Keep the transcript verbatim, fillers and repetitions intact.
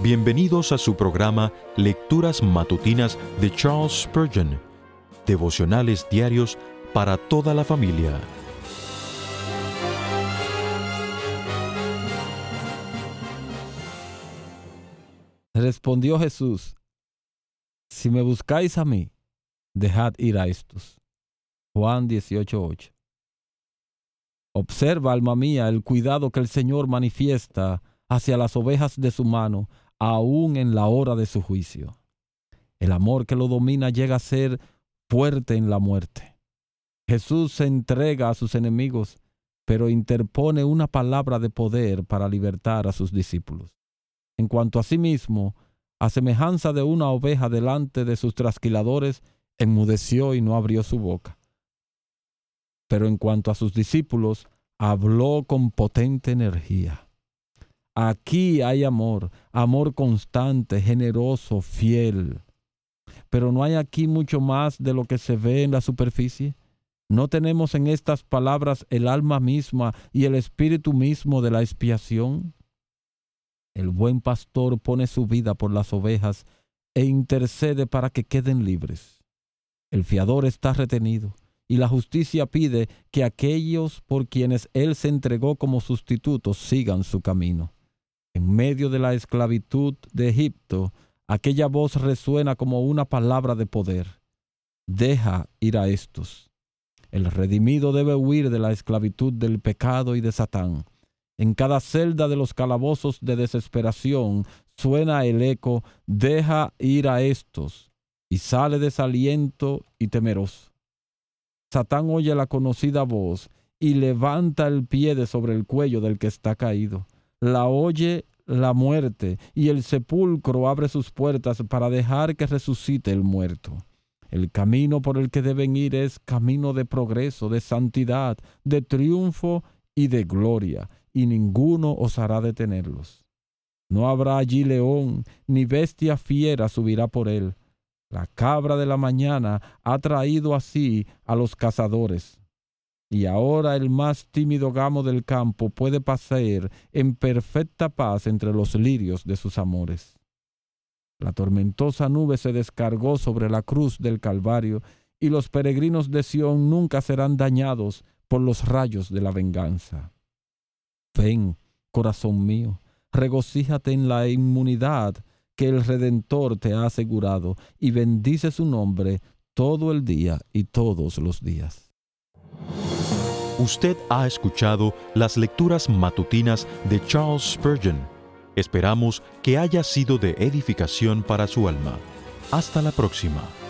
Bienvenidos a su programa Lecturas Matutinas de Charles Spurgeon, devocionales diarios para toda la familia. Respondió Jesús: si me buscáis a mí, dejad ir a estos. Juan dieciocho ocho. Observa, alma mía, el cuidado que el Señor manifiesta hacia las ovejas de su mano, aún en la hora de su juicio. El amor que lo domina llega a ser fuerte en la muerte. Jesús se entrega a sus enemigos, pero interpone una palabra de poder para libertar a sus discípulos. En cuanto a sí mismo, a semejanza de una oveja delante de sus trasquiladores, enmudeció y no abrió su boca. Pero en cuanto a sus discípulos, habló con potente energía. Aquí hay amor, amor constante, generoso, fiel. Pero no hay aquí mucho más de lo que se ve en la superficie. ¿No tenemos en estas palabras el alma misma y el espíritu mismo de la expiación? El buen pastor pone su vida por las ovejas e intercede para que queden libres. El fiador está retenido y la justicia pide que aquellos por quienes él se entregó como sustitutos sigan su camino. En medio de la esclavitud de Egipto, aquella voz resuena como una palabra de poder: deja ir a estos. El redimido debe huir de la esclavitud del pecado y de Satán. En cada celda de los calabozos de desesperación suena el eco: deja ir a estos, y sale desaliento y temeroso. Satán oye la conocida voz y levanta el pie de sobre el cuello del que está caído. La oye la muerte, y el sepulcro abre sus puertas para dejar que resucite el muerto. El camino por el que deben ir es camino de progreso, de santidad, de triunfo y de gloria, y ninguno osará detenerlos. No habrá allí león, ni bestia fiera subirá por él. La cabra de la mañana ha traído así a los cazadores. Y ahora el más tímido gamo del campo puede pasear en perfecta paz entre los lirios de sus amores. La tormentosa nube se descargó sobre la cruz del Calvario, y los peregrinos de Sión nunca serán dañados por los rayos de la venganza. Ven, corazón mío, regocíjate en la inmunidad que el Redentor te ha asegurado, y bendice su nombre todo el día y todos los días. Usted ha escuchado las lecturas matutinas de Charles Spurgeon. Esperamos que haya sido de edificación para su alma. Hasta la próxima.